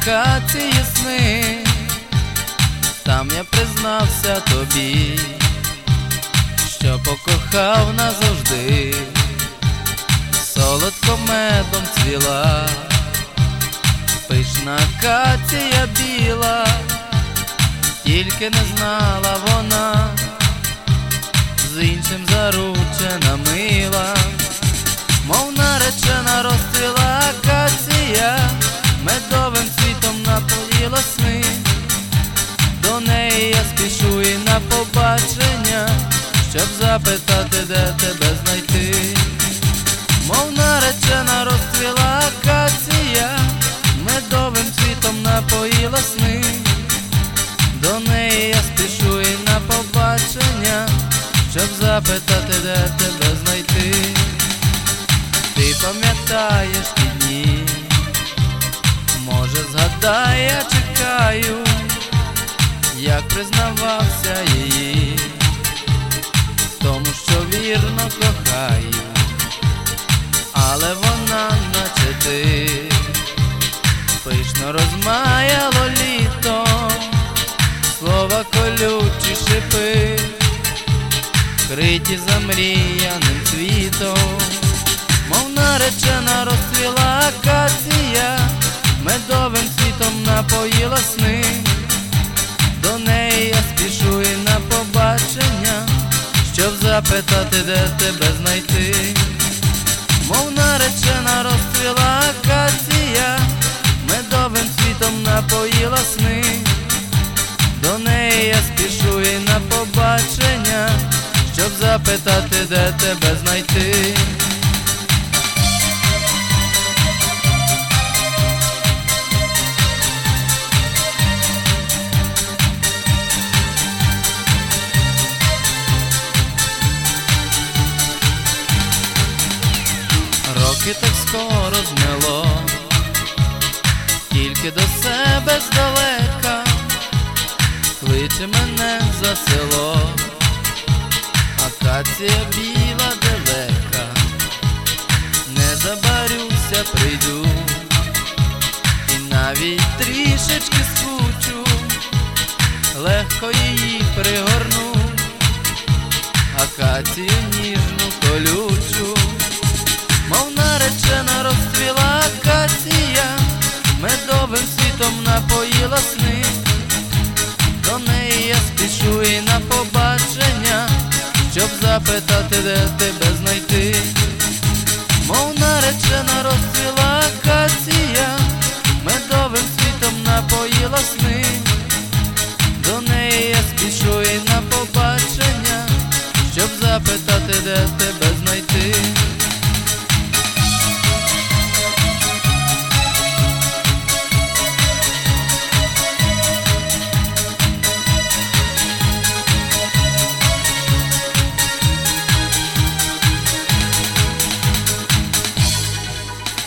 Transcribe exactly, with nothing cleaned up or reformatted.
акації сни, там я признався тобі, що покохав назавжди. Солодко медом цвіла пишна акація біла, тільки не знала вона, з іншим заручена мила. Мов наречена розцвіла акація, медовим цвітом напоїла сни. До неї я спішу і на побачення, щоб запитати, де тебе знайти. Мов наречена розцвіла акація, медовим цвітом напоїла сни. До неї я спішу і на побачення, щоб запитати, де тебе знайти. Ти пам'ятаєш ті дні, може згадай, я чекаю, як признавався її в тому, що вірно кохаю. Але вона, наче ти, пишно розмаяло літо, слова колючі шипи, вкриті замріяним цвітом. Мов наречена розцвіла акація, медовим цвітом напоїла сни. До неї я спішу і на побачення, щоб запитати, де тебе знайти. Мов наречена розцвіла акація, медовим цвітом напоїла сни. До неї я спішу і на побачення, щоб запитати, де тебе знайти. Роки так скоро змело, тільки до себе здалека кличе мене за село. Акація біла далека, не забарюся, прийду, і навіть трішечки скучу, легко її пригорну, акацію ніжну колючу. Мов наречена розцвіла акація, медовим світом напоїла сни. До неї я спішу і на побачення, щоб запитати, де тебе